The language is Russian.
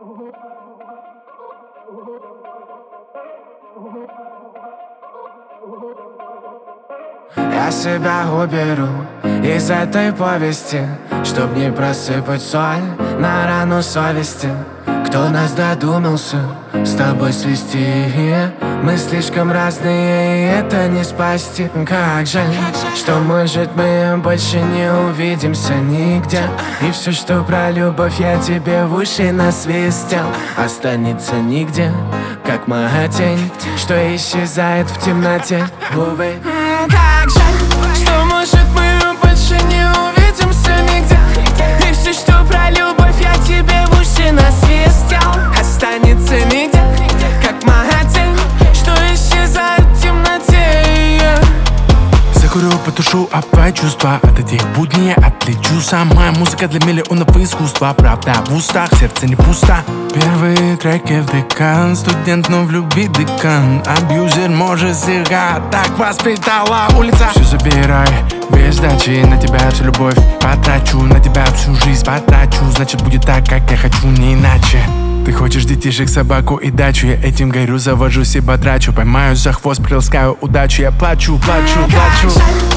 Я себя уберу из этой повести, чтоб не просыпать соль на рану совести. Кто нас додумался с тобой свести? Мы слишком разные, и это не спасти. Как жаль, что может мы больше не увидимся нигде. И все, что про любовь я тебе в уши насвистел, останется нигде, как моя тень, что исчезает в темноте. Увы. Как жаль, что может мы больше не увидимся нигде. И все, что про любовь я тебе в уши насвистел, останется нигде, как моя тень, что исчезает в темноте. Закурю, потушу опять чувства. От этих будней я отлечу. Самая музыка для миллионов искусства. Правда в устах, сердце не пусто. Первые треки в декан. Студент, но в любви декан. Абьюзер может слегка. Так воспитала улица. Все забирай без сдачи. На тебя всю любовь потрачу. На тебя всю жизнь потрачу. Значит будет так, как я хочу, не иначе. Ты хочешь детишек, собаку и дачу. Я этим горю, завожусь и потрачу. Поймаю за хвост, приласкаю удачу. Я плачу, плачу, плачу.